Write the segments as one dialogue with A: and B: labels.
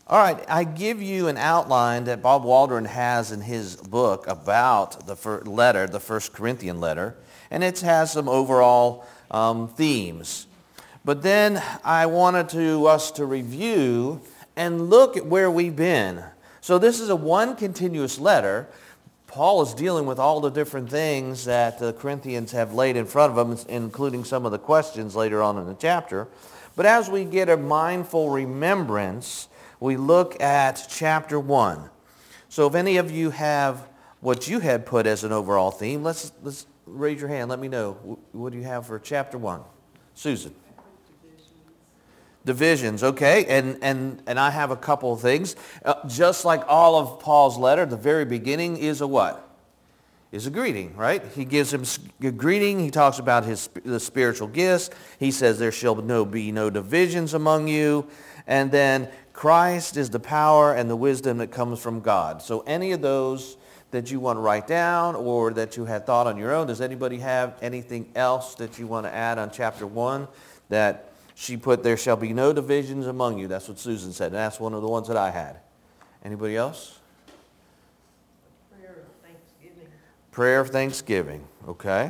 A: All right, I give you an outline that Bob Waldron has in his book about the letter, the First Corinthian letter, and it has some overall themes. But then I wanted us to review and look at where we've been. So this is a one continuous letter. Paul is dealing with all the different things that the Corinthians have laid in front of them, including some of the questions later on in the chapter. But as we get a mindful remembrance, we look at chapter 1. So if any of you have what you had put as an overall theme, let's raise your hand. Let me know. What do you have for chapter 1? Susan. Divisions, okay. And I have a couple of things. Just like all of Paul's letter, the very beginning is a what? Is a greeting, right? He gives him a greeting. He talks about the spiritual gifts. He says there shall be no divisions among you. And then Christ is the power and the wisdom that comes from God. So any of those that you want to write down or that you had thought on your own, does anybody have anything else that you want to add on chapter 1 that she put, there shall be no divisions among you? That's what Susan said, and that's one of the ones that I had. Anybody else?
B: Prayer of thanksgiving.
A: Prayer of thanksgiving, okay.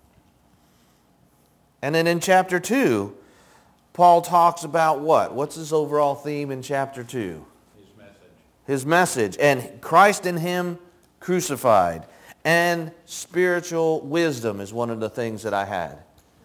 A: And then in chapter 2, Paul talks about what? What's his overall theme in chapter 2?
C: His message.
A: His message. And Christ in him crucified. And spiritual wisdom is one of the things that I had.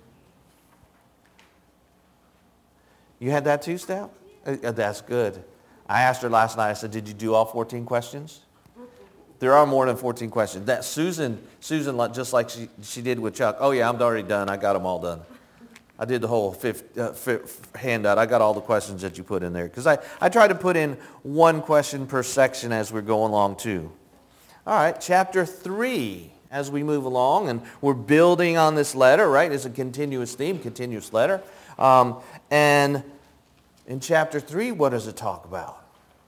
A: You had that too, Stout? That's good. I asked her last night, I said, did you do all 14 questions? There are more than 14 questions. That Susan, just like she did with Chuck, oh yeah, I'm already done. I got them all done. I did the whole fifth handout. I got all the questions that you put in there. Because I try to put in one question per section as we're going along too. All right, chapter 3, as we move along. And we're building on this letter, right? It's a continuous theme, continuous letter. And in chapter 3, what does it talk about?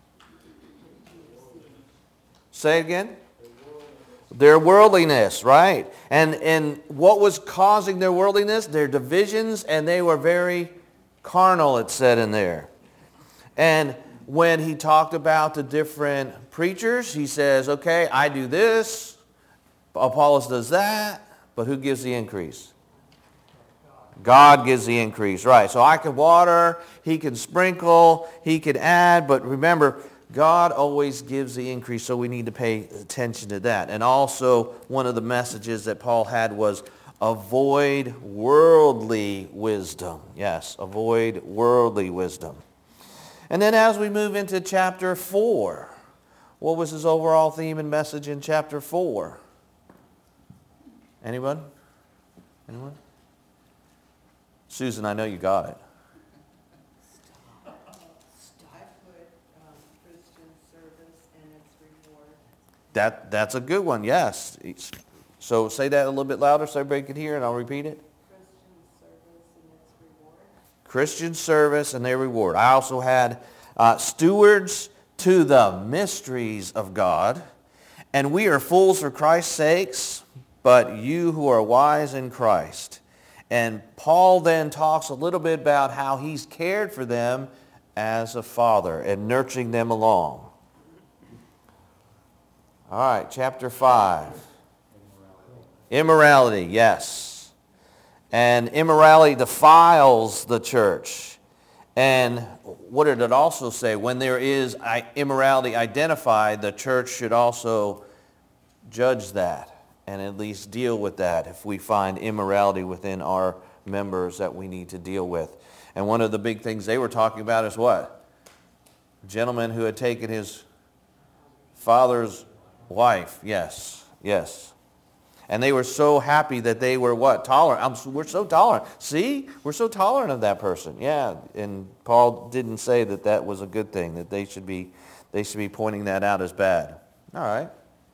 A: Say it again. Their worldliness, right? And what was causing their worldliness? Their divisions, and they were very carnal, it said in there. And when he talked about the different preachers, he says, okay, I do this, Apollos does that, but who gives the increase? God gives the increase, right? So I can water, he can sprinkle, he can add, but remember, God always gives the increase, so we need to pay attention to that. And also, one of the messages that Paul had was avoid worldly wisdom. Yes, avoid worldly wisdom. And then as we move into chapter 4, what was his overall theme and message in chapter 4? Anyone? Anyone? Susan, I know you got it. That's a good one, yes. So say that a little bit louder so everybody can hear, and I'll repeat it. Christian service and their reward. I also had stewards to the mysteries of God. And we are fools for Christ's sakes, but you who are wise in Christ. And Paul then talks a little bit about how he's cared for them as a father and nurturing them along. All right, chapter 5. Immorality, yes. And immorality defiles the church. And what did it also say? When there is immorality identified, the church should also judge that and at least deal with that if we find immorality within our members that we need to deal with. And one of the big things they were talking about is what? A gentleman who had taken his father's wife. Yes, yes. And they were so happy that they were what? Tolerant. We're so tolerant. See? We're so tolerant of that person. Yeah. And Paul didn't say that that was a good thing, that they should be pointing that out as bad. All right.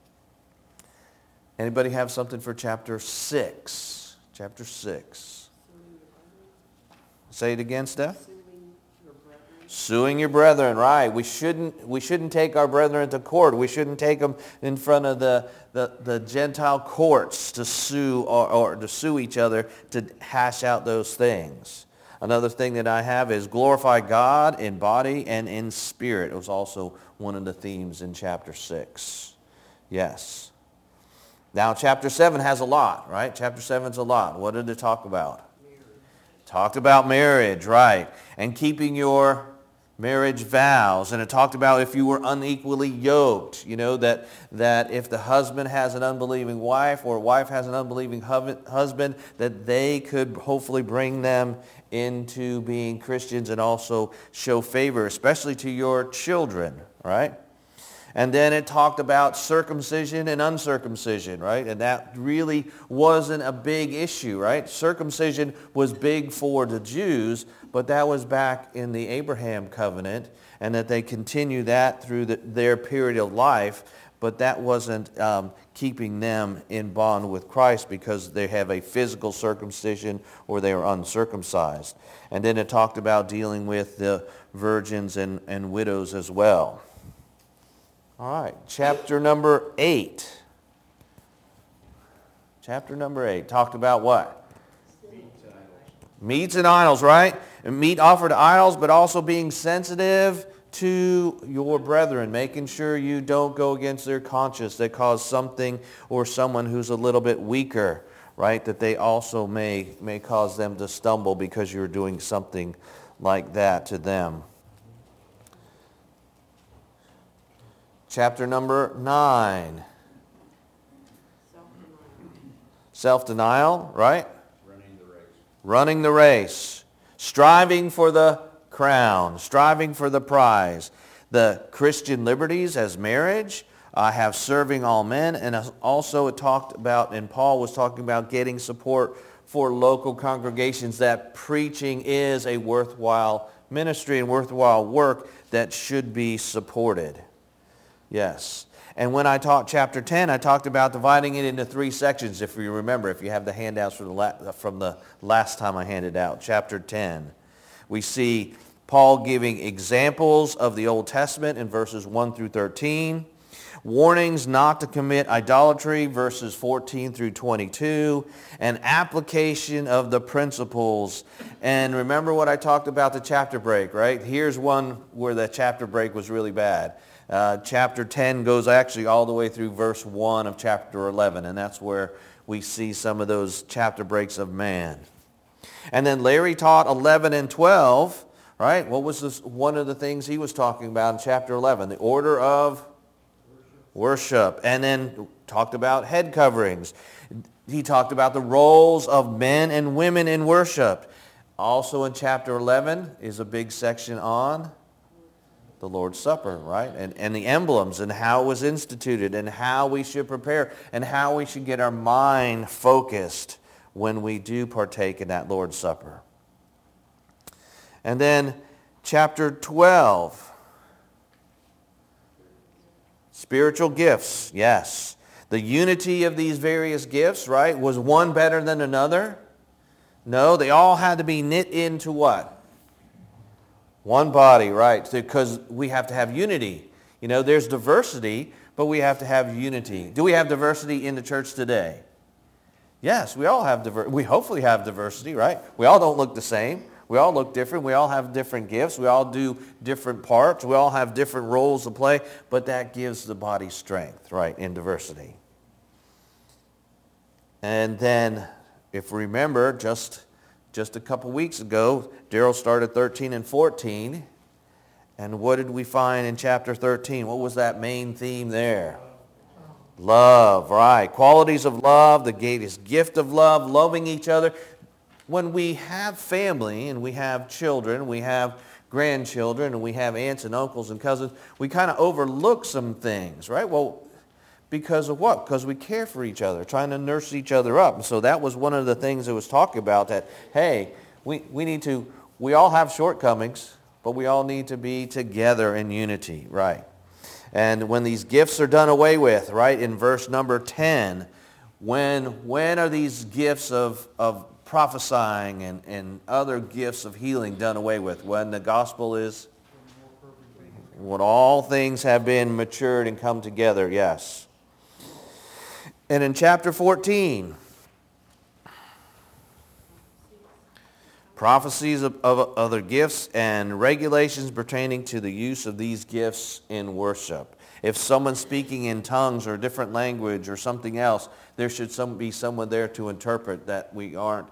A: Anybody have something for chapter 6? Chapter 6. Say it again, Steph. Suing your brethren, right. We shouldn't take our brethren to court. We shouldn't take them in front of the Gentile courts to sue or to sue each other to hash out those things. Another thing that I have is glorify God in body and in spirit. It was also one of the themes in chapter 6. Yes. Now chapter 7 has a lot, right? Chapter 7's a lot. What did it talk about?
B: Marriage.
A: Talked about marriage, right? And keeping your marriage vows. And it talked about if you were unequally yoked, that if the husband has an unbelieving wife or wife has an unbelieving husband, that they could hopefully bring them into being Christians and also show favor, especially to your children, right? And then it talked about circumcision and uncircumcision, right? And that really wasn't a big issue, right? Circumcision was big for the Jews, but that was back in the Abraham covenant, and that they continue that through their period of life, but that wasn't keeping them in bond with Christ because they have a physical circumcision or they are uncircumcised. And then it talked about dealing with the virgins and widows as well. All right, chapter number 8. Chapter number 8 talked about what? Meats and idols, right? And meat offered to idols, but also being sensitive to your brethren, making sure you don't go against their conscience that cause something or someone who's a little bit weaker, right? That they also may cause them to stumble because you're doing something like that to them. Chapter number 9. Self-denial, right? Running the race. Striving for the crown. Striving for the prize. The Christian liberties as marriage. Have serving all men. And also it talked about, and Paul was talking about getting support for local congregations, that preaching is a worthwhile ministry and worthwhile work that should be supported. Yes. And when I taught chapter 10, I talked about dividing it into 3 sections, if you remember, if you have the handouts from the last time I handed out. Chapter 10. We see Paul giving examples of the Old Testament in verses 1 through 13. Warnings not to commit idolatry, verses 14 through 22. An application of the principles. And remember what I talked about the chapter break, right? Here's one where the chapter break was really bad. Chapter 10 goes actually all the way through verse 1 of chapter 11, and that's where we see some of those chapter breaks of man. And then Larry taught 11 and 12, right? What was this, one of the things he was talking about in chapter 11? The order of worship. And then talked about head coverings. He talked about the roles of men and women in worship. Also in chapter 11 is a big section on the Lord's Supper, right? And the emblems and how it was instituted and how we should prepare and how we should get our mind focused when we do partake in that Lord's Supper. And then chapter 12, spiritual gifts, yes. The unity of these various gifts, right? Was one better than another? No, they all had to be knit into what? One body, right? Because we have to have unity. There's diversity, but we have to have unity. Do we have diversity in the church today? Yes, we all have diversity. We hopefully have diversity, right? We all don't look the same. We all look different. We all have different gifts. We all do different parts. We all have different roles to play, but that gives the body strength, right, in diversity. And then, if we remember, just a couple weeks ago, Daryl started 13 and 14. And what did we find in chapter 13? What was that main theme there? Love, right. Qualities of love, the greatest gift of love, loving each other. When we have family and we have children, we have grandchildren, and we have aunts and uncles and cousins, we kind of overlook some things, right? Well, because of what? Because we care for each other, trying to nurse each other up. And so that was one of the things it was talking about, that, hey, we all have shortcomings, but we all need to be together in unity, right? And when these gifts are done away with, right, in verse number 10, when are these gifts of prophesying and other gifts of healing done away with? When the gospel is, when all things have been matured and come together, yes. And in chapter 14, prophecies of other gifts, and regulations pertaining to the use of these gifts in worship. If someone's speaking in tongues or a different language or something else, there should be someone there to interpret that we aren't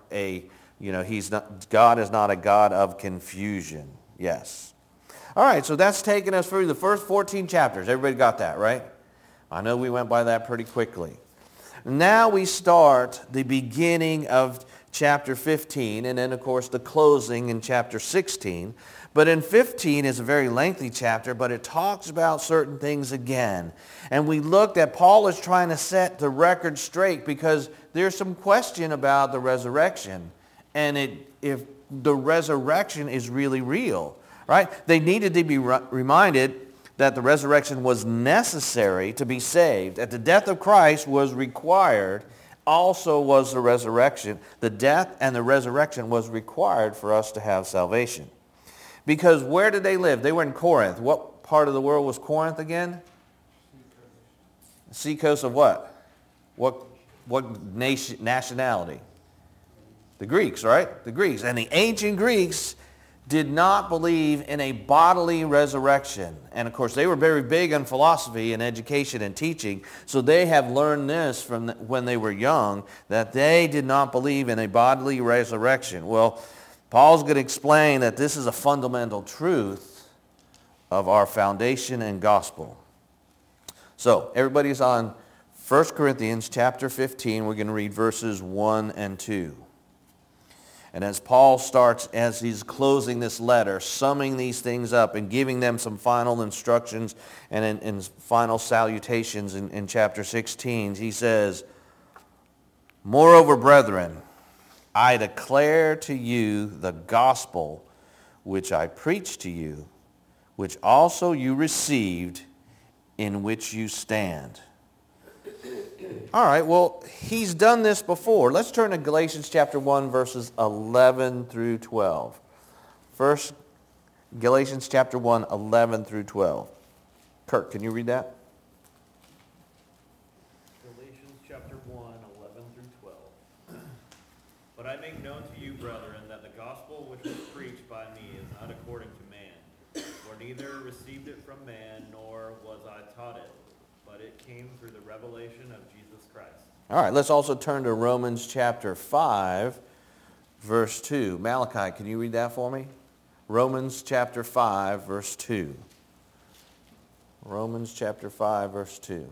A: God is not a God of confusion. Yes. All right, so that's taken us through the first 14 chapters. Everybody got that, right? I know we went by that pretty quickly. Now we start the beginning of chapter 15, and then, of course, the closing in chapter 16. But in 15 is a very lengthy chapter, but it talks about certain things again. And we looked at Paul is trying to set the record straight because there's some question about the resurrection. And if the resurrection is really real, right? They needed to be reminded that the resurrection was necessary to be saved. That the death of Christ was required, also was the resurrection. The death and the resurrection was required for us to have salvation. Because where did they live? They were in Corinth. What part of the world was Corinth again? Seacoast of what? What nationality? The Greeks, right? The Greeks. And the ancient Greeks did not believe in a bodily resurrection. And of course, they were very big on philosophy and education and teaching. So they have learned this from when they were young, that they did not believe in a bodily resurrection. Well, Paul's going to explain that this is a fundamental truth of our foundation and gospel. So everybody's on 1 Corinthians chapter 15. We're going to read verses 1 and 2. And as Paul starts, as he's closing this letter, summing these things up and giving them some final instructions and in final salutations in chapter 16, he says, "Moreover, brethren, I declare to you the gospel which I preached to you, which also you received, in which you stand." All right, well, he's done this before. Let's turn to Galatians chapter 1, verses 11 through 12. First, Galatians chapter 1, 11 through 12. Kirk, can you read that?
C: Galatians chapter 1, 11 through 12. But I make known to you, brethren, that the gospel which was preached by me is not according to man. For neither received it from man, nor was I taught it, but it came through the revelation of Jesus Christ.
A: All right, let's also turn to Romans chapter 5, verse 2. Malachi, can you read that for me? Romans chapter 5, verse 2. Romans chapter 5, verse 2.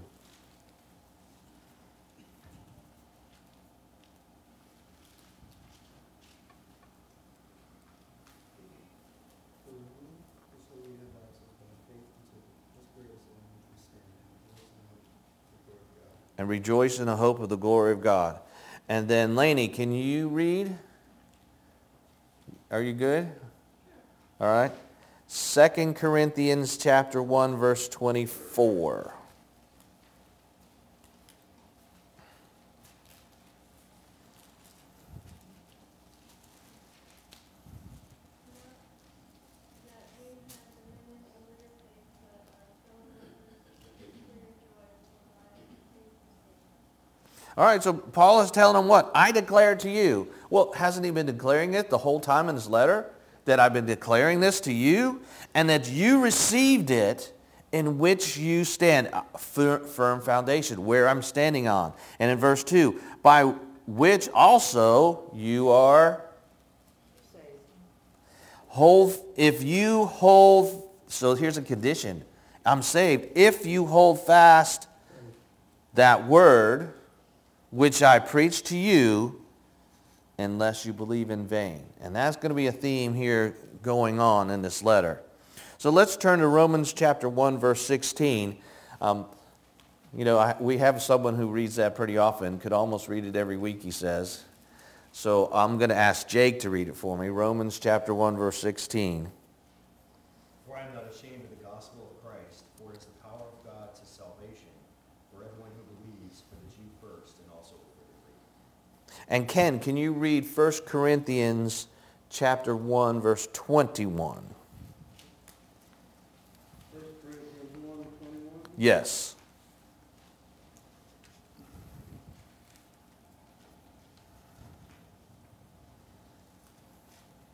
A: And rejoice in the hope of the glory of God. And then, Laney, can you read? Are you good? All right. 2 Corinthians chapter 1, verse 24. All right, so Paul is telling them what? I declare to you. Well, hasn't he been declaring it the whole time in his letter? That I've been declaring this to you, and that you received it in which you stand. Firm foundation, where I'm standing on. And in verse 2, by which also you are if you hold, so here's a condition. I'm saved. If you hold fast that word which I preach to you, unless you believe in vain. And that's going to be a theme here going on in this letter. So let's turn to Romans chapter 1, verse 16. We have someone who reads that pretty often, could almost read it every week, he says. So I'm going to ask Jake to read it for me. Romans chapter 1, verse 16.
D: For I am not ashamed of the gospel of Christ, for it is the power of God to salvation for everyone who believes, for the Jew first and also for the Greek.
A: And Ken, can you read 1 Corinthians chapter 1, verse 21?
B: 1 Corinthians 1, 21.
A: Yes.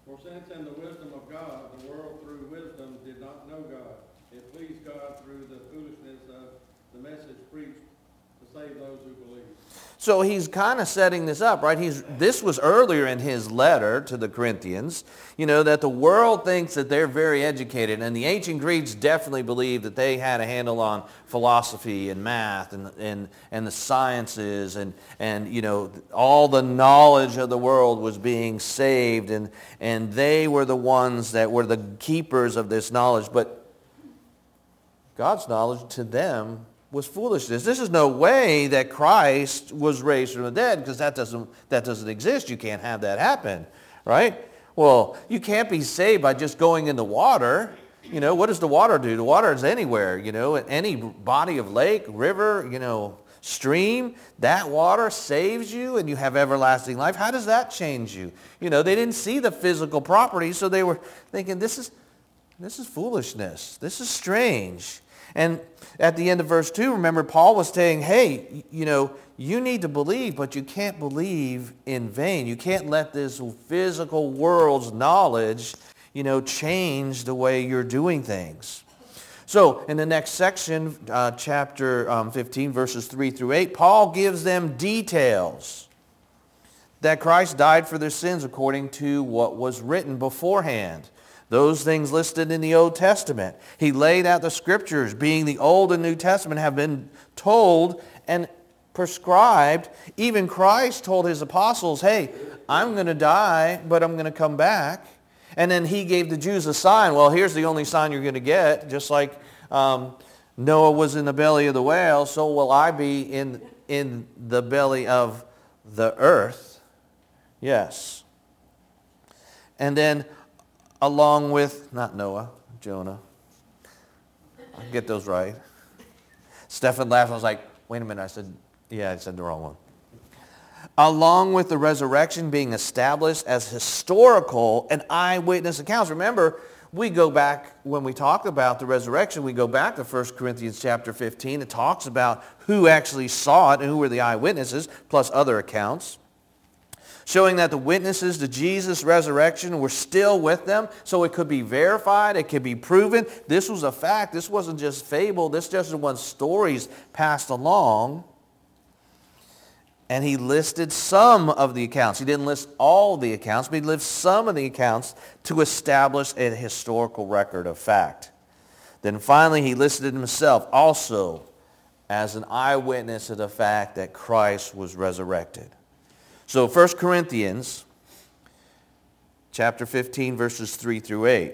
B: For since in the wisdom of God, the world through wisdom did not know God, it pleased God through the foolishness of the message preached to save those who believe.
A: So he's kind of setting this up, right? This was earlier in his letter to the Corinthians, that the world thinks that they're very educated. And the ancient Greeks definitely believed that they had a handle on philosophy and math and the sciences and all the knowledge of the world was being saved. And they were the ones that were the keepers of this knowledge. But God's knowledge to them was foolishness. This is no way that Christ was raised from the dead, because that doesn't exist. You can't have that happen, right? Well, you can't be saved by just going in the water. What does the water do? The water is anywhere, any body of lake, river, stream. That water saves you and you have everlasting life. How does that change you? They didn't see the physical properties, so they were thinking, this is foolishness. This is strange. And at the end of verse 2, remember, Paul was saying, hey, you need to believe, but you can't believe in vain. You can't let this physical world's knowledge, change the way you're doing things. So in the next section, chapter 15, verses 3 through 8, Paul gives them details that Christ died for their sins according to what was written beforehand. Those things listed in the Old Testament. He laid out the scriptures, being the Old and New Testament, have been told and prescribed. Even Christ told his apostles, hey, I'm going to die, but I'm going to come back. And then he gave the Jews a sign. Well, here's the only sign you're going to get. Just like Noah was in the belly of the whale, so will I be in the belly of the earth. Yes. And then along with, not Noah, Jonah. I get those right. Stephen laughed. I was like, wait a minute. I said the wrong one. Along with the resurrection being established as historical and eyewitness accounts. Remember, we go back, when we talk about the resurrection, we go back to 1 Corinthians chapter 15. It talks about who actually saw it and who were the eyewitnesses, plus other accounts, showing that the witnesses to Jesus' resurrection were still with them, so it could be verified, it could be proven. This was a fact. This wasn't just fable. This just wasn't stories passed along. And he listed some of the accounts. He didn't list all the accounts, but he listed some of the accounts to establish a historical record of fact. Then finally, he listed himself also as an eyewitness of the fact that Christ was resurrected. So 1 Corinthians chapter 15, verses 3 through 8.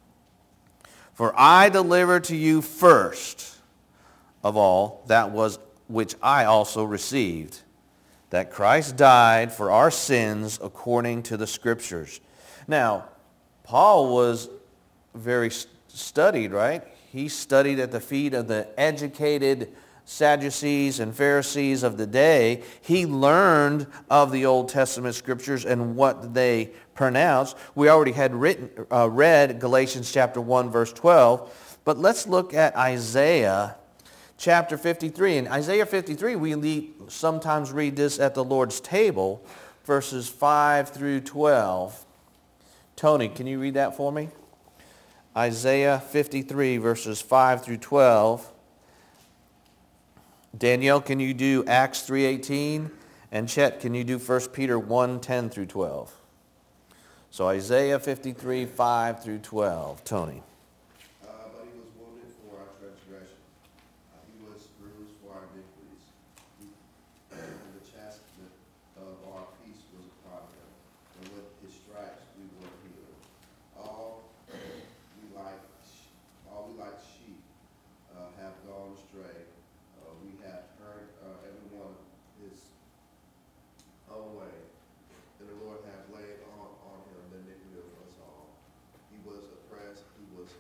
A: For I delivered to you first of all that was which I also received, that Christ died for our sins according to the Scriptures. Now, Paul was very studied, right? He studied at the feet of the educated Sadducees and Pharisees of the day. He learned of the Old Testament Scriptures and what they pronounced. We already had read Galatians chapter 1, verse 12. But let's look at Isaiah chapter 53. In Isaiah 53, we sometimes read this at the Lord's table, verses 5 through 12. Tony, can you read that for me? Isaiah 53, verses 5 through 12. Danielle, can you do Acts 3:18? And Chet, can you do 1 Peter 1:10 through 12? So Isaiah 53, 5 through 12. Tony.
E: But he was wounded for our transgressions. He was bruised for our iniquities. The chastisement of our peace was upon him, and with his stripes we were healed. All we like sheep have gone astray. We have turned everyone his own way, and the Lord hath laid on him the iniquity of us all. He was oppressed, he was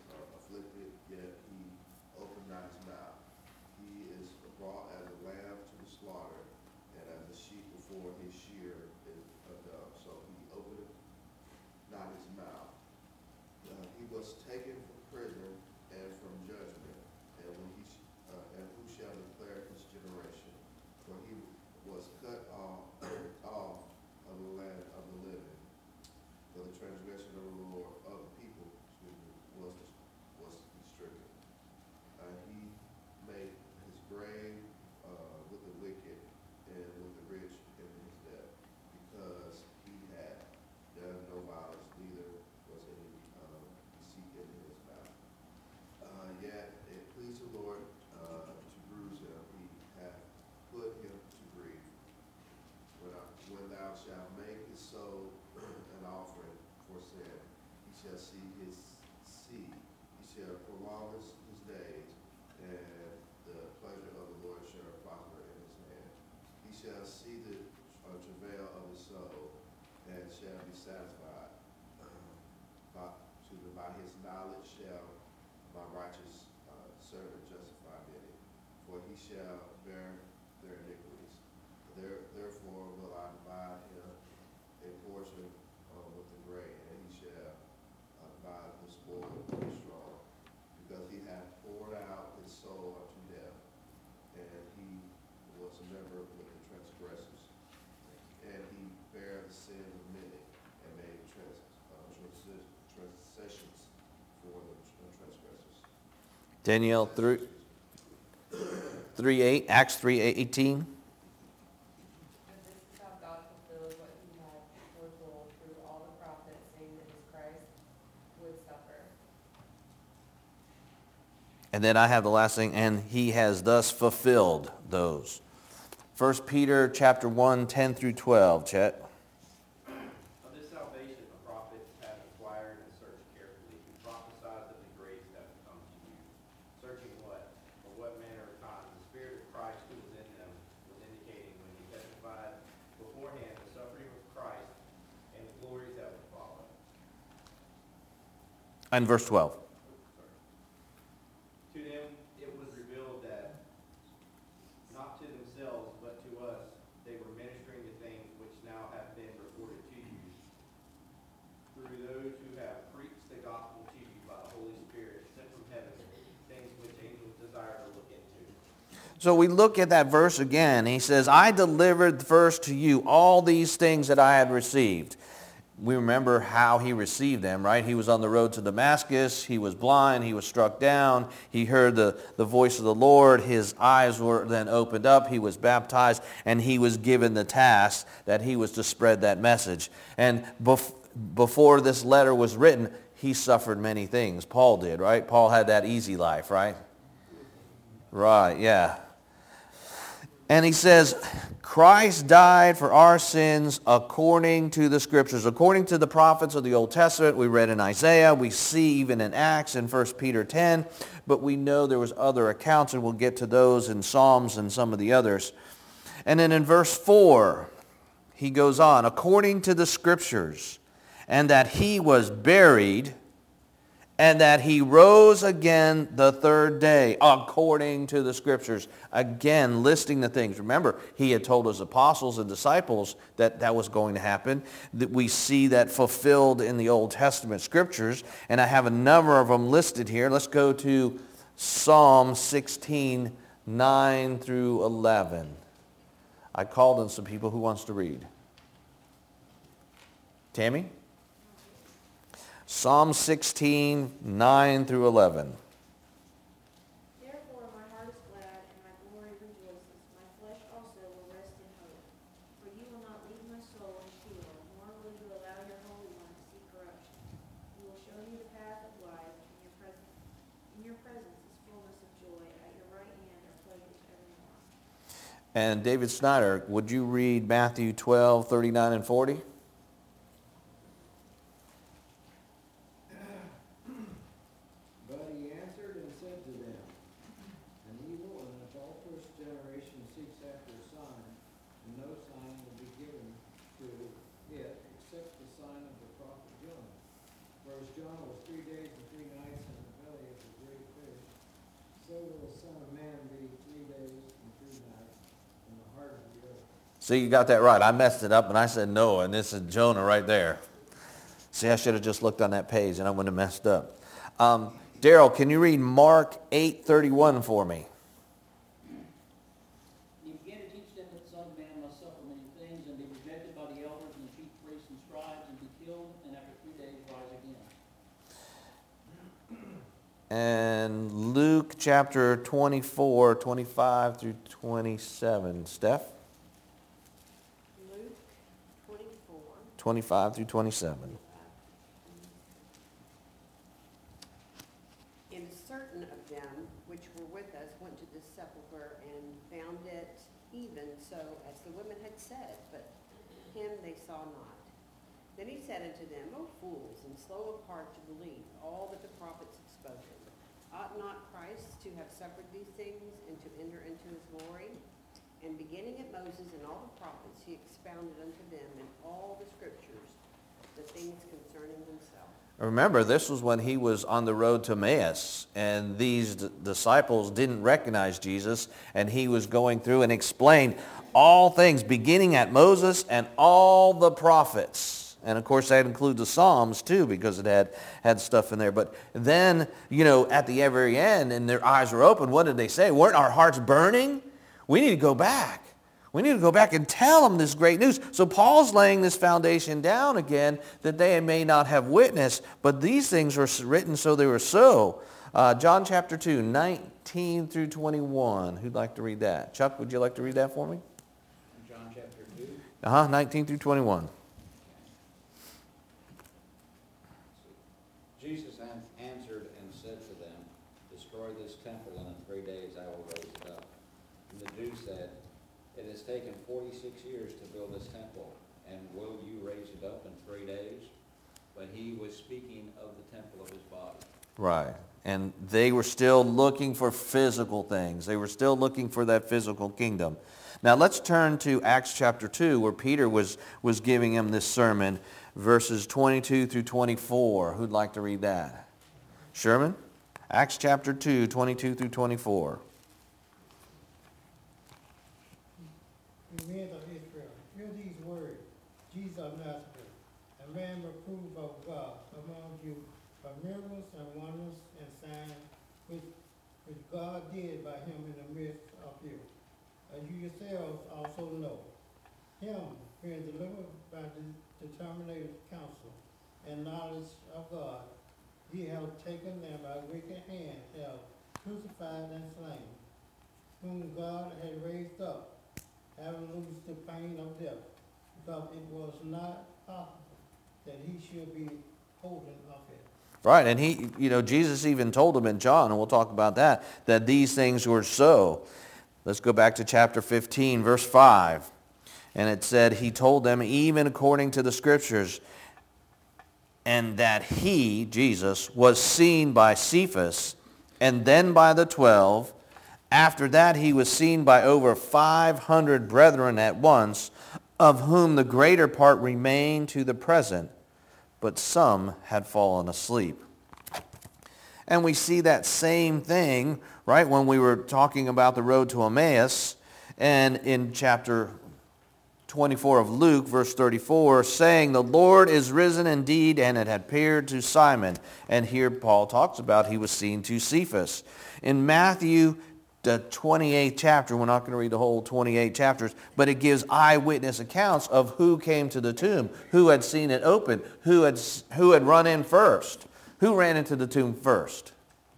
E: shall see his seed. He shall prolong his days, and the pleasure of the Lord shall prosper in his hand. He shall see the travail of his soul, and shall be satisfied. By his knowledge shall my righteous servant justify many, for he shall bear their iniquities. Therefore will I divide him a portion with the great, and he shall divide the spoil with the strong, because he hath poured out his soul unto death, and he was a member with the transgressors, and he bare the sins of many, and made concessions for the transgressors.
A: Daniel 3:8, Acts 3:18.
F: And this is how God fulfilled what he had foretold through all the prophets, saying that his Christ would suffer.
A: And then I have the last thing, and he has thus fulfilled those. 1 Peter chapter 1, 10 through 12, Chet.
D: Of this salvation the prophets have inquired and searched carefully, who prophesied of the grace that would come to you. Searching what? For what manner of time the Spirit of Christ who was in them was indicating when he testified beforehand the suffering of Christ and the glories that would follow.
A: And verse 12.
D: To them it was revealed that not to themselves but to us they were ministering the things which now have been reported to you through those who have preached the gospel to you by the Holy Spirit sent from heaven, things which angels desire to look into.
A: So we look at that verse again. He says, I delivered first to you all these things that I had received. We remember how he received them, right? He was on the road to Damascus. He was blind. He was struck down. He heard the voice of the Lord. His eyes were then opened up. He was baptized, and he was given the task that he was to spread that message. And before this letter was written, he suffered many things. Paul did, right? Paul had that easy life, right? Right, yeah. And he says, Christ died for our sins according to the Scriptures. According to the prophets of the Old Testament, we read in Isaiah, we see even in Acts and 1 Peter 10, but we know there was other accounts, and we'll get to those in Psalms and some of the others. And then in verse 4, he goes on, according to the Scriptures, and that he was buried, and that he rose again the third day, according to the Scriptures. Again, listing the things. Remember, he had told his apostles and disciples that that was going to happen. That we see that fulfilled in the Old Testament Scriptures. And I have a number of them listed here. Let's go to Psalm 16, 9 through 11. I called on some people. Who wants to read? Tammy? Psalm 16, 9 through 11.
G: Therefore my heart is glad, and my glory rejoices. My flesh also will rest in hope. For you will not leave my soul in Sheol, nor will you allow your Holy One to see corruption. You will show me the path of life. In your presence is fullness of joy. At your right hand are pleasures evermore.
A: And David Snyder, would you read Matthew 12, 39 and 40?
B: But he answered and said to them, an evil and adulterous generation seeks after a sign, and no sign will be given to it except the sign of the prophet Jonah. For as Jonah was 3 days and 3 nights in the belly of the great fish, so will the Son of Man be 3 days and 3 nights in the heart of the earth.
A: See, you got that right. I messed it up, and I said Noah, and this is Jonah right there. See, I should have just looked on that page, and I wouldn't have messed up. Daryl, can you read Mark 8:31 for me?
H: He began to teach them that the Son of Man must suffer many things, and be rejected by the elders and the chief priests and scribes, and be killed, and after 3 days rise again.
A: And Luke chapter 24, 25 through 27. Steph?
F: Luke 24.
A: 25 through 27.
I: And certain of them which were with us went to the sepulchre and found it even so as the women had said, but him they saw not. Then he said unto them, O fools, and slow of heart to believe all that the prophets have spoken. Ought not Christ to have suffered these things and to enter into his glory? And beginning at Moses and all the prophets, he expounded unto them in all the scriptures the things concerning himself.
A: Remember, this was when he was on the road to Emmaus, and these disciples didn't recognize Jesus, and he was going through and explained all things, beginning at Moses and all the prophets. And of course, that includes the Psalms too, because it had stuff in there. But then, at the very end, and their eyes were open, what did they say? Weren't our hearts burning? We need to go back. We need to go back and tell them this great news. So Paul's laying this foundation down again that they may not have witnessed, but these things were written so they were so. John chapter 2, 19 through 21. Who'd like to read that? Chuck, would you like to read that for me?
B: John chapter 2.
A: 19 through 21.
J: Jesus answered and said to them, destroy this temple, and in 3 days I will raise it up. And the Jews said, it has taken 46 years to build this temple, and will you raise it up in 3 days? But he was speaking of the temple of his body.
A: Right. And they were still looking for physical things. They were still looking for that physical kingdom. Now let's turn to Acts chapter 2, where Peter was giving him this sermon, verses 22 through 24. Who'd like to read that? Sherman? Acts chapter 2, 22 through 24.
K: Men of Israel, hear these words. Jesus of Nazareth, a man approved of God among you by miracles and wonders and signs which God did by him in the midst of you. As you yourselves also know, him being delivered by the determined counsel and knowledge of God, ye have taken them by wicked hand, have crucified and slain, whom God had raised up, having loosed the pain of death, because it was not possible that he should be holden of it.
A: Right, and Jesus even told them in John, and we'll talk about that these things were so. Let's go back to chapter 15, verse 5. And it said, he told them, even according to the scriptures, and that he, Jesus, was seen by Cephas, and then by the 12. After that, he was seen by over 500 brethren at once, of whom the greater part remain to the present, but some had fallen asleep. And we see that same thing, right, when we were talking about the road to Emmaus, and in chapter 24 of Luke, verse 34, saying, the Lord is risen indeed, and it had appeared to Simon. And here Paul talks about he was seen to Cephas. In Matthew, the 28th chapter, we're not going to read the whole 28 chapters, but it gives eyewitness accounts of who came to the tomb, who had seen it open, who had run in first. Who ran into the tomb first?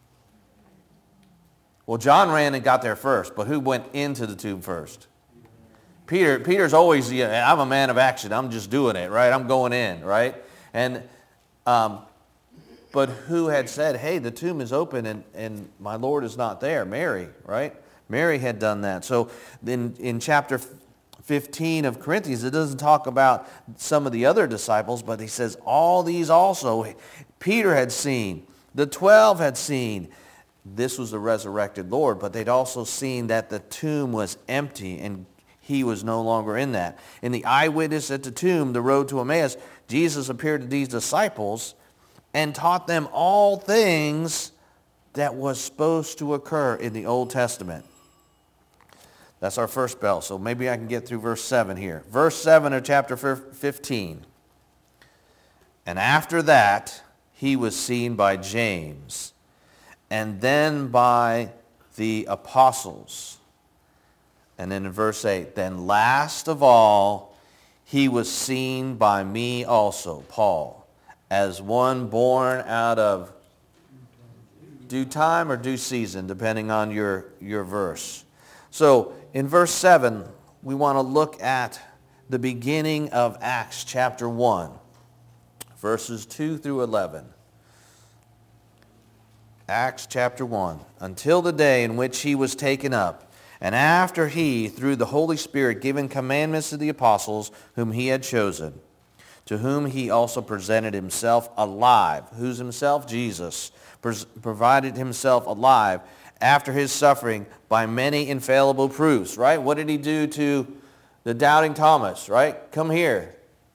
A: Well, John ran and got there first, but who went into the tomb first? Peter's always, I'm a man of action. I'm just doing it, right? I'm going in, right? And but who had said, hey, the tomb is open and my Lord is not there? Mary, right? Mary had done that. So in chapter 15 of Corinthians, it doesn't talk about some of the other disciples, but he says all these also Peter had seen, the 12 had seen. This was the resurrected Lord, but they'd also seen that the tomb was empty and he was no longer in that. In the eyewitness at the tomb, the road to Emmaus, Jesus appeared to these disciples and taught them all things that was supposed to occur in the Old Testament. That's our first bell, so maybe I can get through verse 7 here. Verse 7 of chapter 15. And after that, he was seen by James, and then by the apostles. And then in verse 8, then last of all, he was seen by me also, Paul, as one born out of due time or due season, depending on your verse. So in verse 7, we want to look at the beginning of Acts chapter 1, verses 2 through 11. Acts chapter 1. Until the day in which he was taken up, and after he, through the Holy Spirit, given commandments to the apostles whom he had chosen, to whom he also presented himself alive. Who's himself? Jesus. Provided himself alive after his suffering by many infallible proofs, right? What did he do to the doubting Thomas, right? Come here.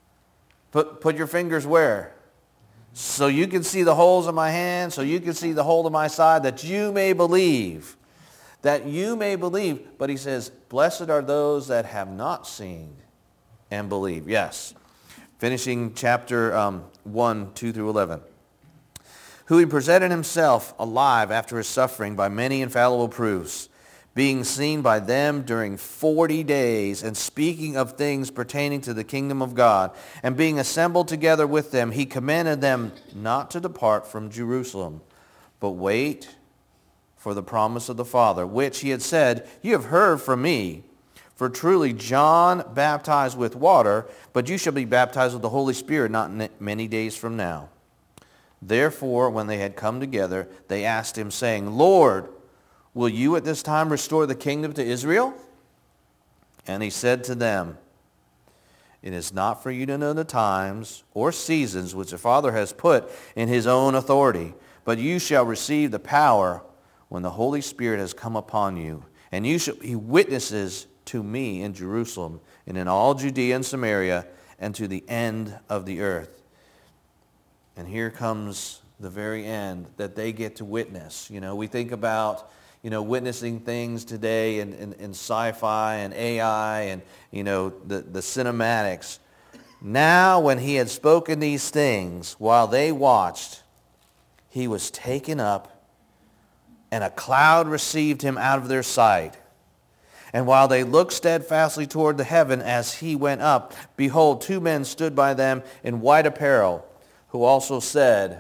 A: Put your fingers where? So you can see the holes in my hand, so you can see the hole in my side, that you may believe. That you may believe. But he says, blessed are those that have not seen and believe. Yes. Finishing chapter 1, 2 through 11. Who he presented himself alive after his suffering by many infallible proofs, being seen by them during 40 days, and speaking of things pertaining to the kingdom of God, and being assembled together with them, he commanded them not to depart from Jerusalem, but wait for the promise of the Father, which he had said, you have heard from me. For truly John baptized with water, but you shall be baptized with the Holy Spirit not many days from now. Therefore, when they had come together, they asked him, saying, Lord, will you at this time restore the kingdom to Israel? And he said to them, it is not for you to know the times or seasons which the Father has put in his own authority, but you shall receive the power when the Holy Spirit has come upon you, and you shall be witnesses to me in Jerusalem and in all Judea and Samaria and to the end of the earth. And here comes the very end that they get to witness. You know, we think about, witnessing things today in sci-fi and AI and, the cinematics. Now, when he had spoken these things, while they watched, he was taken up, and a cloud received him out of their sight. And while they looked steadfastly toward the heaven as he went up, behold, 2 men stood by them in white apparel, who also said,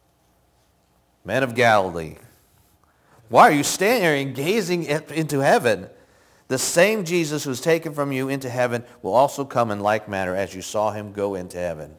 A: Men of Galilee, why are you standing there and gazing into heaven? The same Jesus who was taken from you into heaven will also come in like manner as you saw him go into heaven.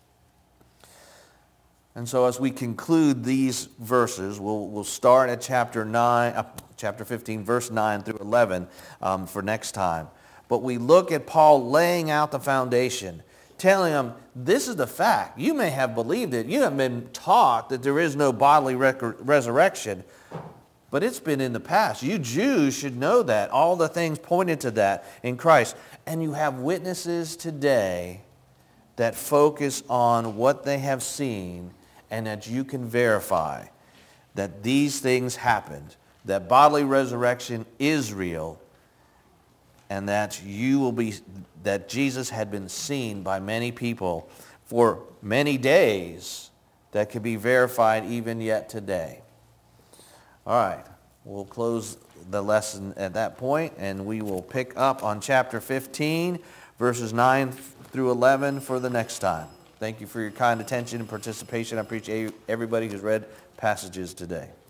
A: And so as we conclude these verses, we'll start at chapter 15, verse 9 through 11 for next time. But we look at Paul laying out the foundation, telling them, this is the fact. You may have believed it. You have been taught that there is no bodily resurrection, but it's been in the past. You Jews should know that. All the things pointed to that in Christ. And you have witnesses today that focus on what they have seen and that you can verify that these things happened, that bodily resurrection is real, and that that Jesus had been seen by many people for many days that could be verified even yet today. All right, we'll close the lesson at that point, and we will pick up on chapter 15, verses 9 through 11 for the next time. Thank you for your kind attention and participation. I appreciate everybody who's read passages today.